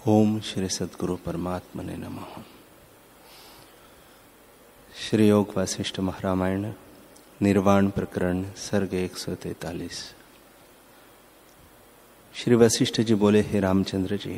ओम श्री सद्गुरु परमात्मने नमः। श्री योग वासिष्ठ महारामायण निर्वाण प्रकरण सर्ग 143। श्री वशिष्ठ जी बोले, हे रामचंद्र जी,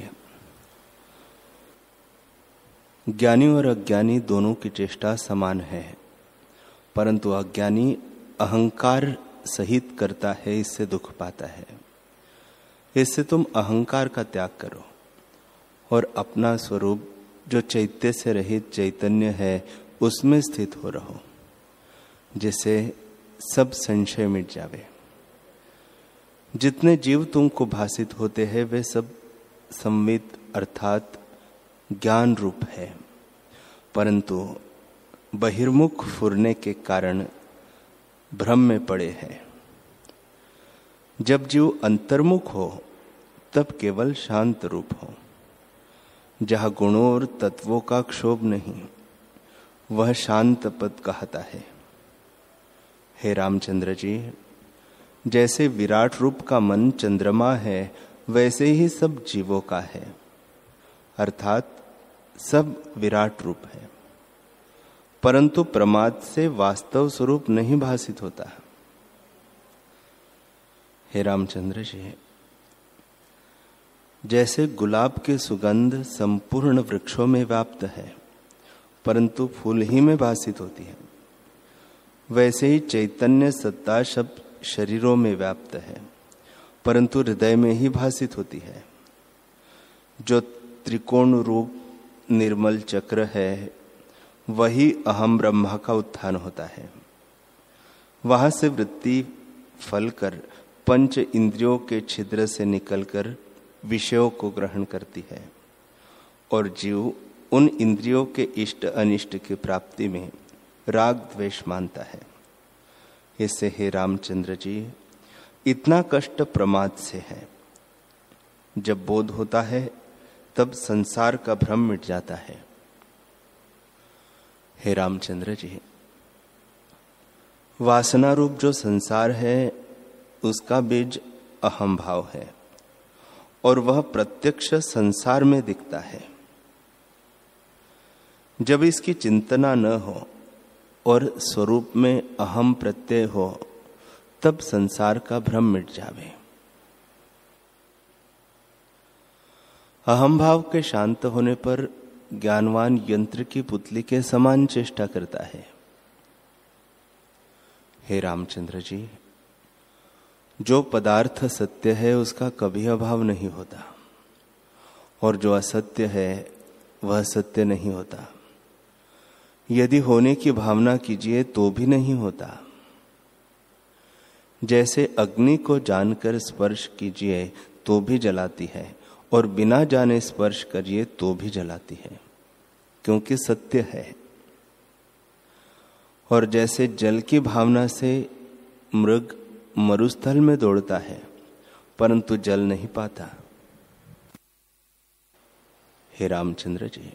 ज्ञानी और अज्ञानी दोनों की चेष्टा समान है, परंतु अज्ञानी अहंकार सहित करता है, इससे दुख पाता है। इससे तुम अहंकार का त्याग करो और अपना स्वरूप जो चैत्य से रहित चैतन्य है उसमें स्थित हो रहो, जिससे सब संशय मिट जावे। जितने जीव तुमको भासित होते हैं वे सब संवित अर्थात ज्ञान रूप है, परंतु बहिर्मुख फुरने के कारण भ्रम में पड़े हैं। जब जीव अंतर्मुख हो तब केवल शांत रूप हो, जहाँ गुणों और तत्वों का क्षोभ नहीं, वह शांत पद कहता है। हे रामचंद्र जी, जैसे विराट रूप का मन चंद्रमा है वैसे ही सब जीवों का है, अर्थात सब विराट रूप है, परंतु प्रमाद से वास्तव स्वरूप नहीं भासित होता। हे रामचंद्र जी, जैसे गुलाब की सुगंध संपूर्ण वृक्षों में व्याप्त है परंतु फूल ही में भासित होती है, वैसे ही चैतन्य सत्ता सब शरीरों में व्याप्त है परंतु हृदय में ही भासित होती है। जो त्रिकोण रूप निर्मल चक्र है वही अहम ब्रह्मा का उत्थान होता है। वहां से वृत्ति फल कर पंच इंद्रियों के छिद्र से निकलकर विषयों को ग्रहण करती है और जीव उन इंद्रियों के इष्ट अनिष्ट की प्राप्ति में राग द्वेष मानता है। इससे हे रामचंद्र जी, इतना कष्ट प्रमाद से है। जब बोध होता है तब संसार का भ्रम मिट जाता है। हे रामचंद्र जी, वासना रूप जो संसार है उसका बीज अहम भाव है और वह प्रत्यक्ष संसार में दिखता है। जब इसकी चिंतना न हो और स्वरूप में अहम प्रत्यय हो तब संसार का भ्रम मिट जावे। अहम भाव के शांत होने पर ज्ञानवान यंत्र की पुतली के समान चेष्टा करता है। हे रामचंद्र जी, जो पदार्थ सत्य है उसका कभी अभाव नहीं होता और जो असत्य है वह सत्य नहीं होता। यदि होने की भावना कीजिए तो भी नहीं होता। जैसे अग्नि को जानकर स्पर्श कीजिए तो भी जलाती है और बिना जाने स्पर्श करिए तो भी जलाती है, क्योंकि सत्य है। और जैसे जल की भावना से मृग मरुस्थल में दौड़ता है परंतु जल नहीं पाता। हे रामचंद्र जी,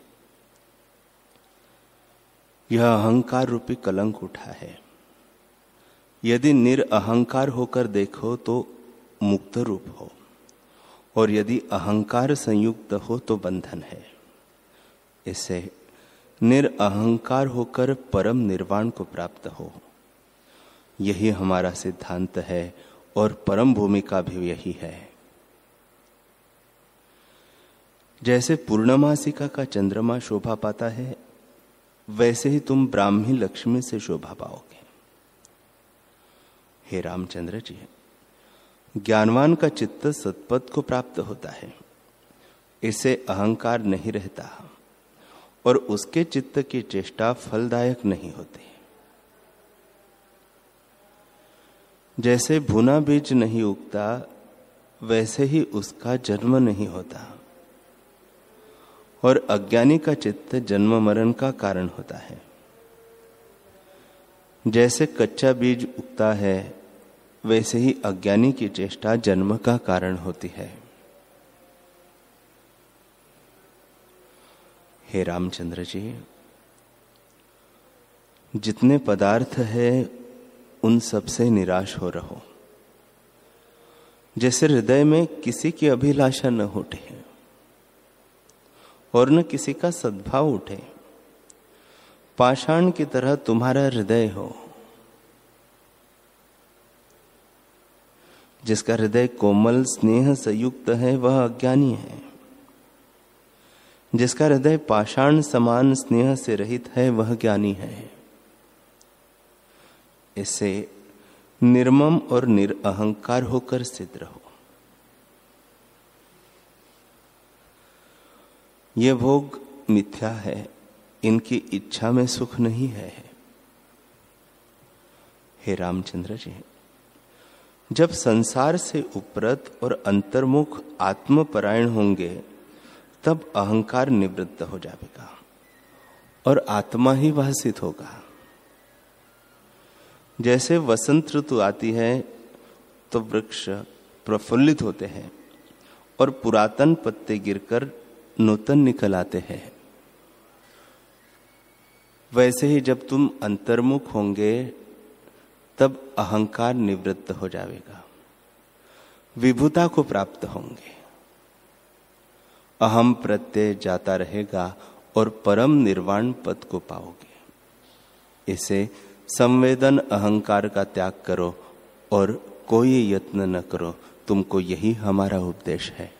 यह अहंकार रूपी कलंक उठा है। यदि निरअहंकार होकर देखो तो मुक्त रूप हो और यदि अहंकार संयुक्त हो तो बंधन है। इससे निरअहंकार होकर परम निर्वाण को प्राप्त हो, यही हमारा सिद्धांत है और परम भूमिका भी यही है। जैसे पूर्णमासिका का चंद्रमा शोभा पाता है वैसे ही तुम ब्राह्मी लक्ष्मी से शोभा पाओगे। हे रामचंद्र जी, ज्ञानवान का चित्त सत्पथ को प्राप्त होता है, इससे अहंकार नहीं रहता और उसके चित्त की चेष्टा फलदायक नहीं होती। जैसे भुना बीज नहीं उगता वैसे ही उसका जन्म नहीं होता और अज्ञानी का चित्त जन्म मरण का कारण होता है। जैसे कच्चा बीज उगता है वैसे ही अज्ञानी की चेष्टा जन्म का कारण होती है। हे रामचंद्र जी, जितने पदार्थ है उन सब से निराश हो रहो। जैसे हृदय में किसी की अभिलाषा न उठे, और न किसी का सद्भाव उठे। पाषाण की तरह तुम्हारा हृदय हो। जिसका हृदय कोमल स्नेह से युक्त है वह अज्ञानी है। जिसका हृदय पाषाण समान स्नेह से रहित है वह ज्ञानी है। इससे निर्मम और निरअहंकार होकर सिद्ध रहो। ये भोग मिथ्या है, इनकी इच्छा में सुख नहीं है। हे रामचंद्र जी, जब संसार से उपरत और अंतर्मुख आत्मपरायण होंगे तब अहंकार निवृत्त हो जाएगा और आत्मा ही भासित होगा। जैसे वसंत ऋतु आती है तो वृक्ष प्रफुल्लित होते हैं और पुरातन पत्ते गिरकर नूतन निकल आते हैं, वैसे ही जब तुम अंतर्मुख होंगे तब अहंकार निवृत्त हो जाएगा, विभुता को प्राप्त होंगे। अहम प्रत्यय जाता रहेगा और परम निर्वाण पद को पाओगे। इसे संवेदन अहंकार का त्याग करो और कोई यत्न न करो, तुमको यही हमारा उपदेश है।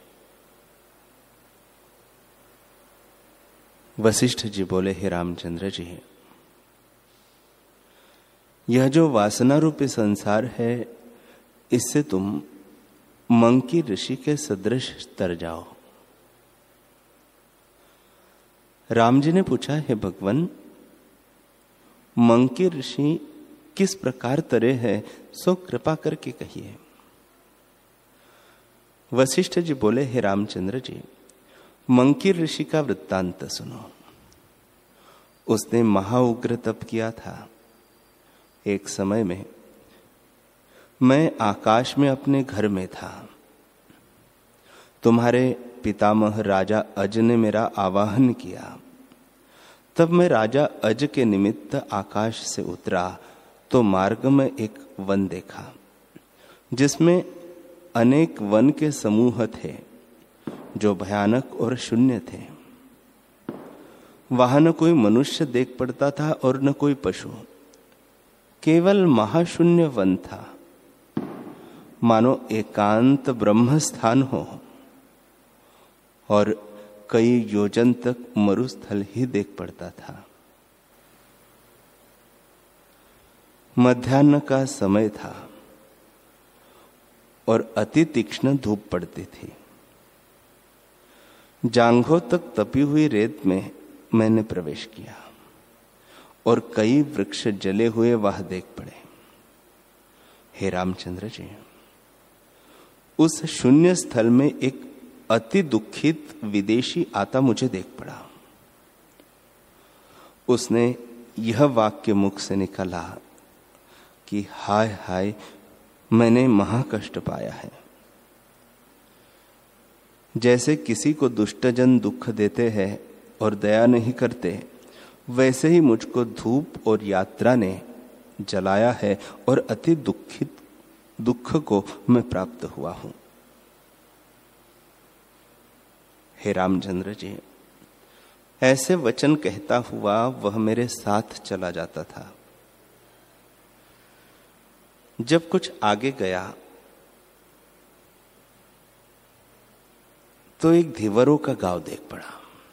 वशिष्ठ जी बोले, हे रामचंद्र जी, यह जो वासना रूपी संसार है इससे तुम मंकी ऋषि के सदृश तर जाओ। राम जी ने पूछा, हे भगवान, मंकी ऋषि किस प्रकार तरे हैं, सो कृपा करके कहिए। वशिष्ठ जी बोले, हे रामचंद्र जी, मंकी ऋषि का वृत्तांत सुनो। उसने महाउग्र तप किया था। एक समय में मैं आकाश में अपने घर में था। तुम्हारे पितामह राजा अज ने मेरा आवाहन किया। तब मैं राजा अज के निमित्त आकाश से उतरा तो मार्ग में एक वन देखा जिसमें अनेक वन के समूह थे जो भयानक और शून्य थे। वहां न कोई मनुष्य देख पड़ता था और न कोई पशु, केवल महाशून्य वन था, मानो एकांत ब्रह्म स्थान हो और कई योजन तक मरुस्थल ही देख पड़ता था। मध्याह्न का समय था और अति तीक्ष्ण धूप पड़ती थी। जांघों तक तपी हुई रेत में मैंने प्रवेश किया और कई वृक्ष जले हुए वहां देख पड़े। हे रामचंद्र जी, उस शून्य स्थल में एक अति दुखित विदेशी आता मुझे देख पड़ा। उसने यह वाक्य मुख से निकाला कि हाय हाय, मैंने महाकष्ट पाया है। जैसे किसी को दुष्टजन दुख देते हैं और दया नहीं करते, वैसे ही मुझको धूप और यात्रा ने जलाया है और अति दुख को मैं प्राप्त हुआ हूं। हे रामचंद्र जी, ऐसे वचन कहता हुआ वह मेरे साथ चला जाता था। जब कुछ आगे गया तो एक धीवरों का गांव देख पड़ा,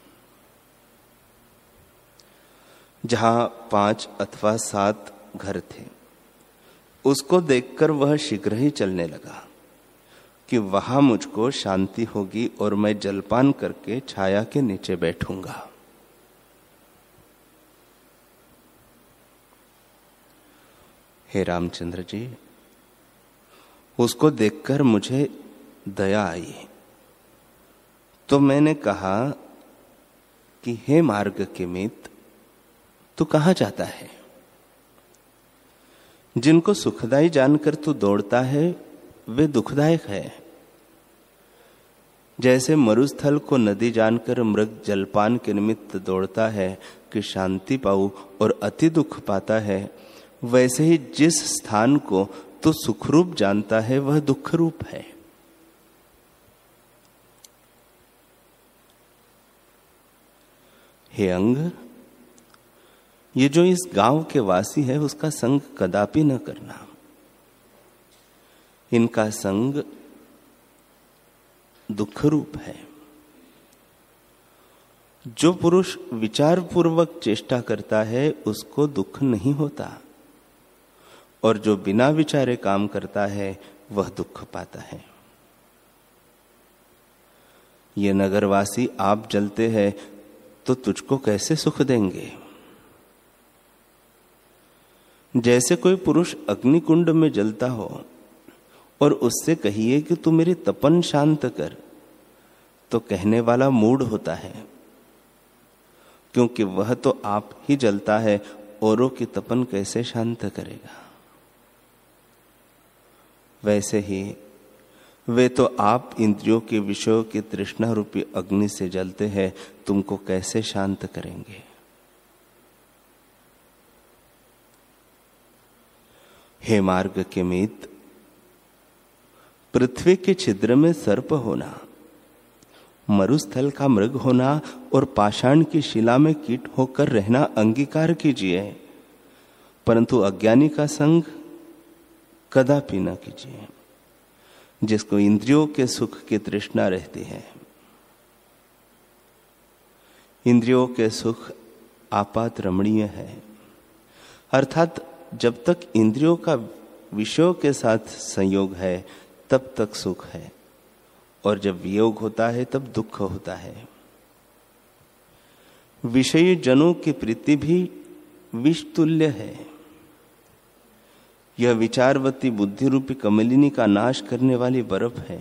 जहां 5 अथवा 7 घर थे। उसको देखकर वह शीघ्र ही चलने लगा कि वहां मुझको शांति होगी और मैं जलपान करके छाया के नीचे बैठूंगा। हे रामचंद्र जी, उसको देखकर मुझे दया आई तो मैंने कहा कि हे मार्ग के मित्र, तू कहां जाता है? जिनको सुखदाई जानकर तू दौड़ता है वे दुखदायक है। जैसे मरुस्थल को नदी जानकर मृग जलपान के निमित्त दौड़ता है कि शांति पाऊं और अति दुख पाता है, वैसे ही जिस स्थान को तो सुखरूप जानता है वह दुख रूप है। हे अंग, ये जो इस गांव के वासी है उसका संग कदापि न करना। इनका संग दुख रूप है। जो पुरुष विचार पूर्वक चेष्टा करता है उसको दुख नहीं होता, और जो बिना विचारे काम करता है वह दुख पाता है। ये नगरवासी आप जलते हैं तो तुझको कैसे सुख देंगे? जैसे कोई पुरुष अग्निकुंड में जलता हो और उससे कहिए कि तू मेरी तपन शांत कर, तो कहने वाला मूढ़ होता है, क्योंकि वह तो आप ही जलता है, औरों की तपन कैसे शांत करेगा। वैसे ही वे तो आप इंद्रियों के विषयों की तृष्णा रूपी अग्नि से जलते हैं, तुमको कैसे शांत करेंगे। हे मार्ग के मित, पृथ्वी के छिद्र में सर्प होना, मरुस्थल का मृग होना और पाषाण की शिला में कीट होकर रहना अंगीकार कीजिए, परंतु अज्ञानी का संग कदापि न कीजिए, जिसको इंद्रियों के सुख की तृष्णा रहती है। इंद्रियों के सुख आपात रमणीय है, अर्थात जब तक इंद्रियों का विषयों के साथ संयोग है तब तक सुख है, और जब वियोग होता है तब दुख होता है। विषयी जनों की प्रीति भी विष तुल्य है। यह विचारवती बुद्धि रूपी कमलिनी का नाश करने वाली बर्फ है।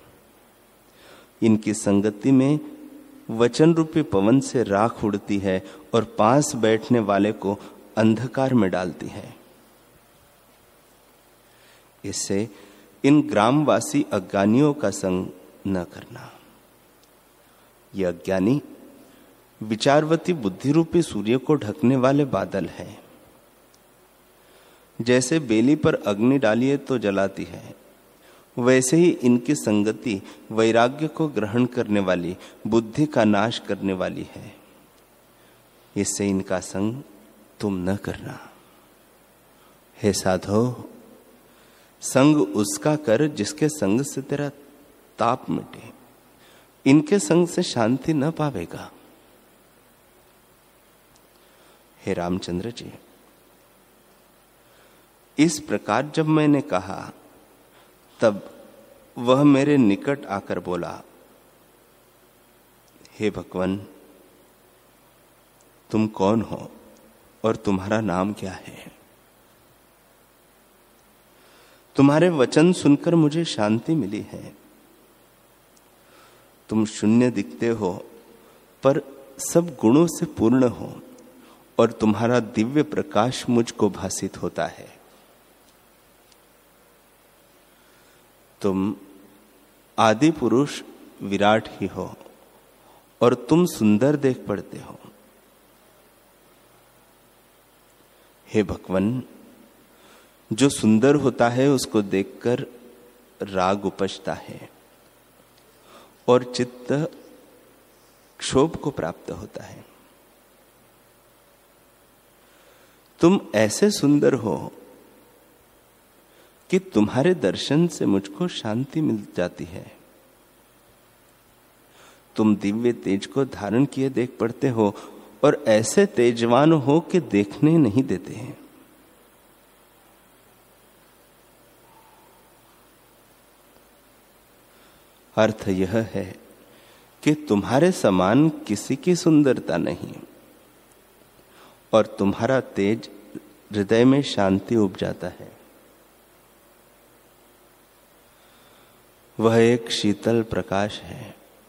इनकी संगति में वचन रूपी पवन से राख उड़ती है और पास बैठने वाले को अंधकार में डालती है। इससे इन ग्रामवासी अज्ञानियों का संग न करना। यह अज्ञानी विचारवती बुद्धि रूपी सूर्य को ढकने वाले बादल है। जैसे बेली पर अग्नि डालिए तो जलाती है, वैसे ही इनकी संगति वैराग्य को ग्रहण करने वाली, बुद्धि का नाश करने वाली है। इससे इनका संग तुम न करना। हे साधो, संग उसका कर जिसके संग से तेरा ताप मिटे। इनके संग से शांति न पावेगा। हे रामचंद्र जी, इस प्रकार जब मैंने कहा तब वह मेरे निकट आकर बोला, हे भगवान, तुम कौन हो और तुम्हारा नाम क्या है? तुम्हारे वचन सुनकर मुझे शांति मिली है। तुम शून्य दिखते हो पर सब गुणों से पूर्ण हो, और तुम्हारा दिव्य प्रकाश मुझको भासित होता है। तुम आदि पुरुष विराट ही हो, और तुम सुंदर देख पड़ते हो। हे भगवान, जो सुंदर होता है उसको देखकर राग उपजता है और चित्त क्षोभ को प्राप्त होता है। तुम ऐसे सुंदर हो कि तुम्हारे दर्शन से मुझको शांति मिल जाती है। तुम दिव्य तेज को धारण किए देख पड़ते हो, और ऐसे तेजवान हो कि देखने नहीं देते हैं। अर्थ यह है कि तुम्हारे समान किसी की सुंदरता नहीं, और तुम्हारा तेज हृदय में शांति उपजाता है। वह एक शीतल प्रकाश है।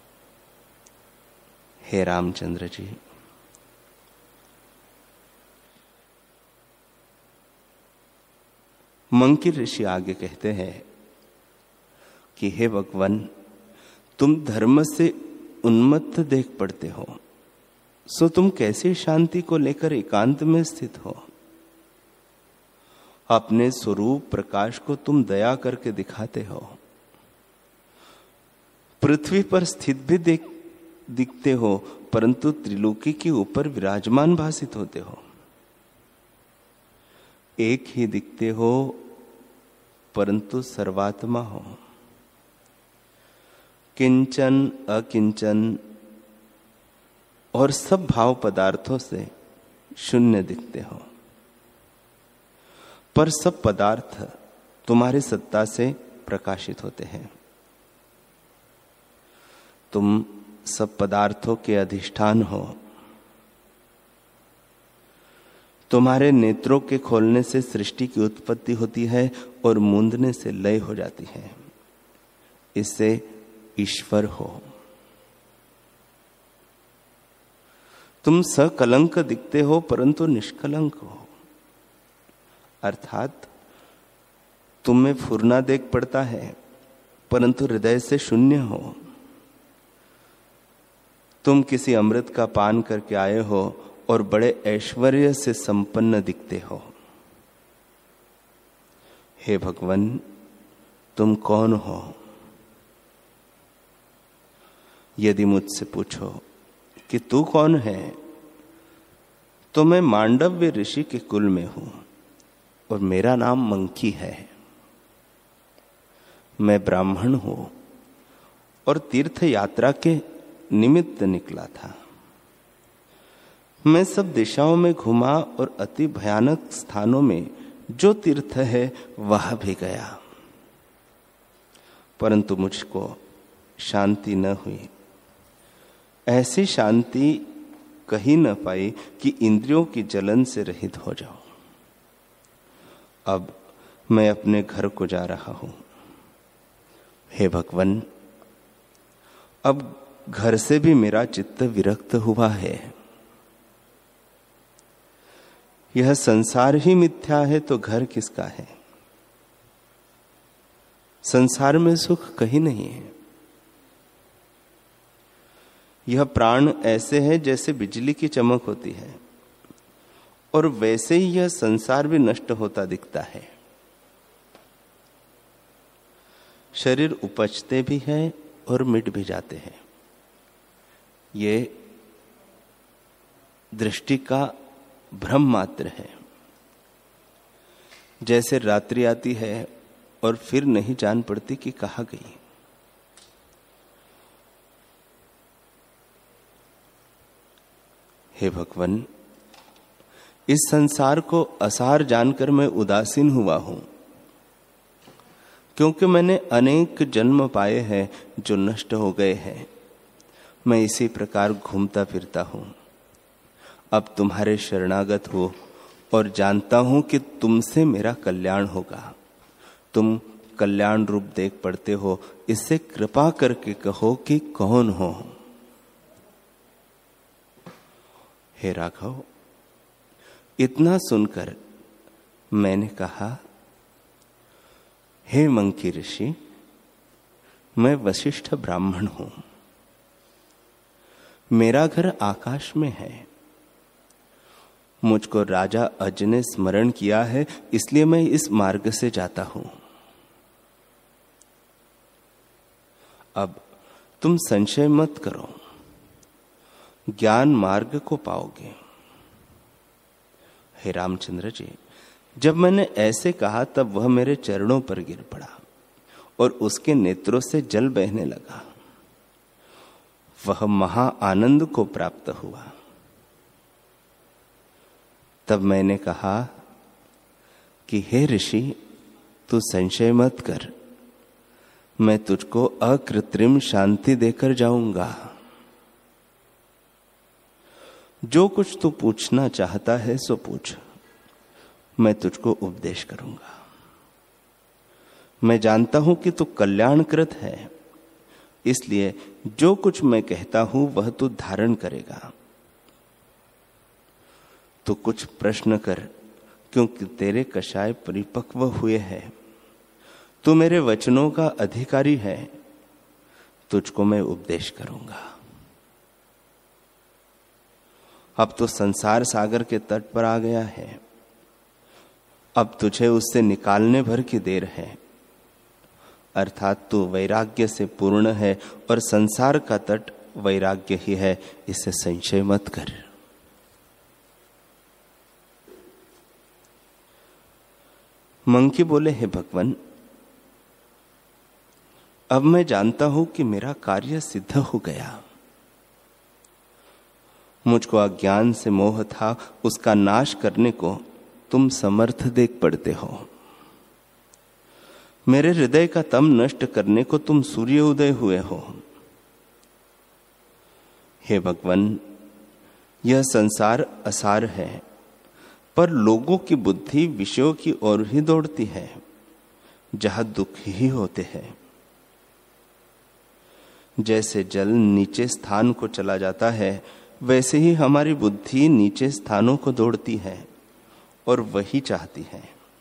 हे रामचंद्र जी, मंकी ऋषि आगे कहते हैं कि हे भगवान, तुम धर्म से उन्मत्त देख पड़ते हो, सो तुम कैसे शांति को लेकर एकांत में स्थित हो? अपने स्वरूप प्रकाश को तुम दया करके दिखाते हो। पृथ्वी पर स्थित भी दिखते हो परंतु त्रिलोकी के ऊपर विराजमान भासित होते हो। एक ही दिखते हो परंतु सर्वात्मा हो। किंचन अकिंचन और सब भाव पदार्थों से शून्य दिखते हो, पर सब पदार्थ तुम्हारी सत्ता से प्रकाशित होते हैं। तुम सब पदार्थों के अधिष्ठान हो। तुम्हारे नेत्रों के खोलने से सृष्टि की उत्पत्ति होती है और मूंदने से लय हो जाती है। इससे ईश्वर हो। तुम सकलंक दिखते हो परंतु निष्कलंक हो, अर्थात तुम में फुरना देख पड़ता है परंतु हृदय से शून्य हो। तुम किसी अमृत का पान करके आए हो और बड़े ऐश्वर्य से संपन्न दिखते हो। हे भगवान, तुम कौन हो? यदि मुझसे पूछो कि तू कौन है, तो मैं मांडव्य ऋषि के कुल में हूं और मेरा नाम मंकी है। मैं ब्राह्मण हूं और तीर्थ यात्रा के निमित्त निकला था। मैं सब दिशाओं में घुमा और अति भयानक स्थानों में जो तीर्थ है वह भी गया, परंतु मुझको शांति न हुई। ऐसी शांति कहीं न पाई कि इंद्रियों की जलन से रहित हो जाऊं। अब मैं अपने घर को जा रहा हूं। हे भगवान, अब घर से भी मेरा चित्त विरक्त हुआ है। यह संसार ही मिथ्या है तो घर किसका है? संसार में सुख कहीं नहीं है। यह प्राण ऐसे है जैसे बिजली की चमक होती है और वैसे ही यह संसार भी नष्ट होता दिखता है। शरीर उपजते भी हैं और मिट भी जाते हैं। ये दृष्टि का भ्रम मात्र है। जैसे रात्रि आती है और फिर नहीं जान पड़ती कि कहाँ गई। हे भगवान, इस संसार को असार जानकर मैं उदासीन हुआ हूं, क्योंकि मैंने अनेक जन्म पाए हैं जो नष्ट हो गए हैं। मैं इसी प्रकार घूमता फिरता हूं। अब तुम्हारे शरणागत हो और जानता हूं कि तुमसे मेरा कल्याण होगा। तुम कल्याण रूप देख पड़ते हो, इससे कृपा करके कहो कि कौन हो। हे राघव, इतना सुनकर मैंने कहा, हे मंकी ऋषि, मैं वशिष्ठ ब्राह्मण हूं। मेरा घर आकाश में है। मुझको राजा अज ने स्मरण किया है, इसलिए मैं इस मार्ग से जाता हूं। अब तुम संशय मत करो, ज्ञान मार्ग को पाओगे। हे रामचंद्र जी, जब मैंने ऐसे कहा तब वह मेरे चरणों पर गिर पड़ा और उसके नेत्रों से जल बहने लगा। वह महा आनंद को प्राप्त हुआ। तब मैंने कहा कि हे ऋषि, तू संशय मत कर, मैं तुझको अकृत्रिम शांति देकर जाऊंगा। जो कुछ तू पूछना चाहता है सो पूछ, मैं तुझको उपदेश करूंगा। मैं जानता हूं कि तू कल्याणकृत है, इसलिए जो कुछ मैं कहता हूं वह तू धारण करेगा। तो कुछ प्रश्न कर, क्योंकि तेरे कषाय परिपक्व हुए हैं। तू मेरे वचनों का अधिकारी है, तुझको मैं उपदेश करूंगा। अब तो संसार सागर के तट पर आ गया है। अब तुझे उससे निकालने भर की देर है, अर्थात तू वैराग्य से पूर्ण है और संसार का तट वैराग्य ही है, इससे संशय मत कर। मंकी बोले, हे भगवान, अब मैं जानता हूं कि मेरा कार्य सिद्ध हो गया। मुझको अज्ञान से मोह था, उसका नाश करने को तुम समर्थ देख पड़ते हो। मेरे हृदय का तम नष्ट करने को तुम सूर्य उदय हुए हो। हे भगवान, यह संसार असार है, पर लोगों की बुद्धि विषयों की ओर ही दौड़ती है, जहां दुख ही होते हैं। जैसे जल नीचे स्थान को चला जाता है, वैसे ही हमारी बुद्धि नीचे स्थानों को दौड़ती है और वही चाहती है।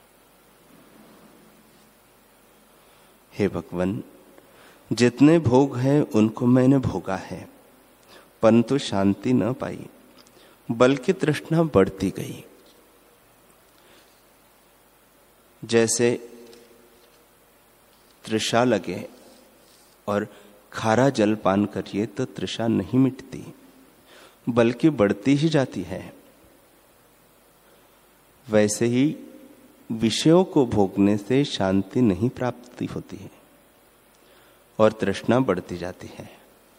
हे भगवान, जितने भोग हैं उनको मैंने भोगा है, परंतु शांति न पाई, बल्कि तृष्णा बढ़ती गई। जैसे तृषा लगे और खारा जल पान करिए तो तृषा नहीं मिटती, बल्कि बढ़ती ही जाती है। वैसे ही विषयों को भोगने से शांति नहीं प्राप्त होती है और तृष्णा बढ़ती जाती है।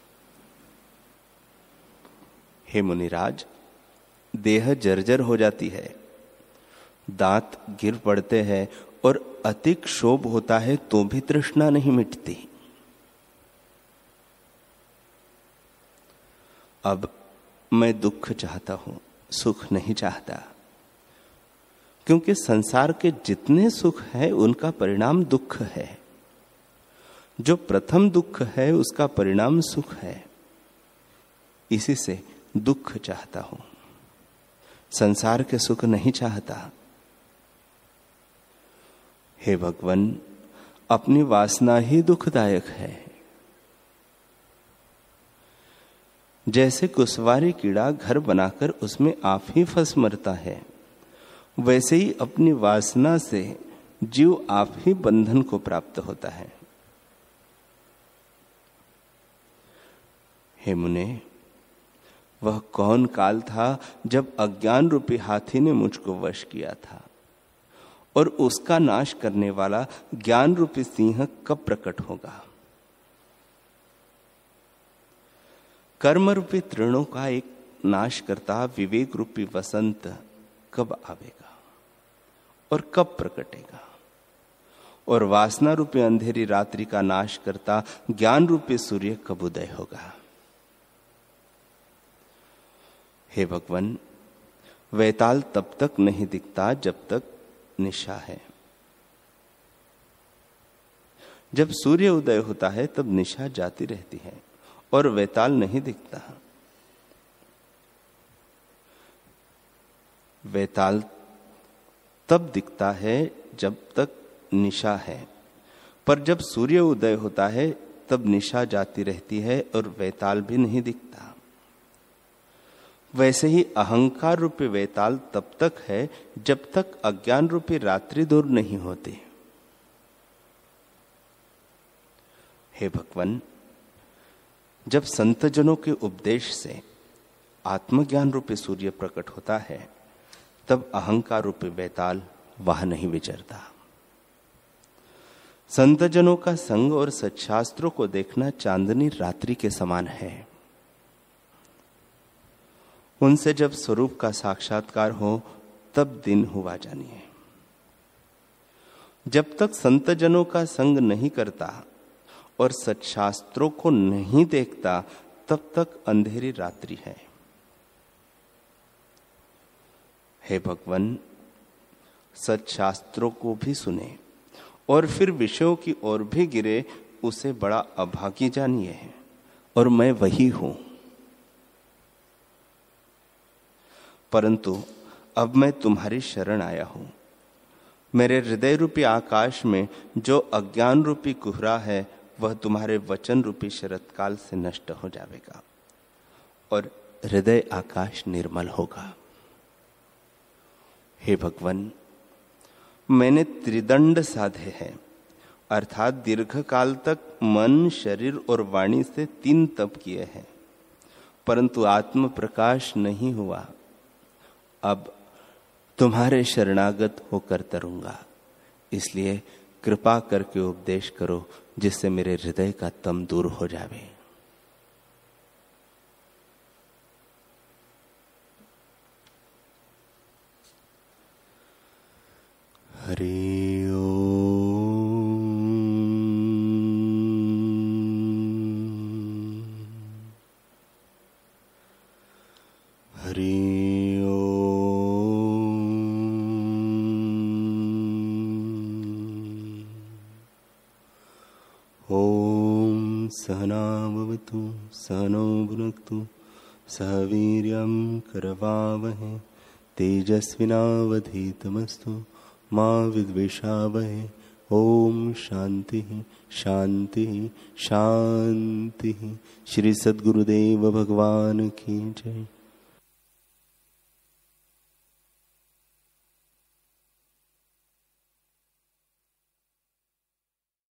हे मुनिराज, देह जर्जर हो जाती है, दांत गिर पड़ते हैं और अति क्षोभ होता है तो भी तृष्णा नहीं मिटती। अब मैं दुख चाहता हूं, सुख नहीं चाहता, क्योंकि संसार के जितने सुख है उनका परिणाम दुख है। जो प्रथम दुख है उसका परिणाम सुख है, इसी से दुख चाहता हूं, संसार के सुख नहीं चाहता। हे भगवान, अपनी वासना ही दुखदायक है। जैसे कुसवारी कीड़ा घर बनाकर उसमें आप ही फंस मरता है, वैसे ही अपनी वासना से जीव आप ही बंधन को प्राप्त होता है। हे मुने, वह कौन काल था जब अज्ञान रूपी हाथी ने मुझको वश किया था, और उसका नाश करने वाला ज्ञान रूपी सिंह कब प्रकट होगा? कर्म रूपी तृणों का एक नाश करता विवेक रूपी वसंत कब आवेगा और कब प्रकटेगा? और वासना रूपी अंधेरी रात्रि का नाश करता ज्ञान रूपी सूर्य कब उदय होगा? हे भगवान, वैताल तब तक नहीं दिखता जब तक निशा है। जब सूर्य उदय होता है तब निशा जाती रहती है और वैताल नहीं दिखता। वैताल तब दिखता है जब तक निशा है, पर जब सूर्य उदय होता है तब निशा जाती रहती है और वैताल भी नहीं दिखता। वैसे ही अहंकार रूपी वैताल तब तक है जब तक अज्ञान रूपी रात्रि दूर नहीं होती। हे भगवान, जब संतजनों के उपदेश से आत्मज्ञान रूपी सूर्य प्रकट होता है, तब अहंकार रूपी वैताल वह नहीं विचरता। संतजनों का संग और सच्छास्त्रों को देखना चांदनी रात्रि के समान है। उनसे जब स्वरूप का साक्षात्कार हो तब दिन हुआ जानिए। जब तक संतजनों का संग नहीं करता और सच्छास्त्रों को नहीं देखता, तब तक अंधेरी रात्रि है। हे भगवान, सच्छास्त्रों को भी सुने और फिर विषयों की ओर भी गिरे, उसे बड़ा अभागी जानिए, और मैं वही हूं। परंतु अब मैं तुम्हारी शरण आया हूं। मेरे हृदय रूपी आकाश में जो अज्ञान रूपी कुहरा है, वह तुम्हारे वचन रूपी शरतकाल से नष्ट हो जाएगा और हृदय आकाश निर्मल होगा। हे भगवान, मैंने त्रिदंड साधे हैं, अर्थात दीर्घ काल तक मन, शरीर और वाणी से 3 तप किए हैं, परंतु आत्म प्रकाश नहीं हुआ। अब तुम्हारे शरणागत होकर तरूंगा, इसलिए कृपा करके उपदेश करो जिससे मेरे हृदय का तम दूर हो जावे। हरि ओम। हरि ओम। सहना भवतु सहनौ भुनक्तु सह वीर्यं करवावहै तेजस्विनावधीतमस्तु मा विद्विषावहै। ओम शांति शांति शांति। श्री सद्गुरुदेव भगवान की जय।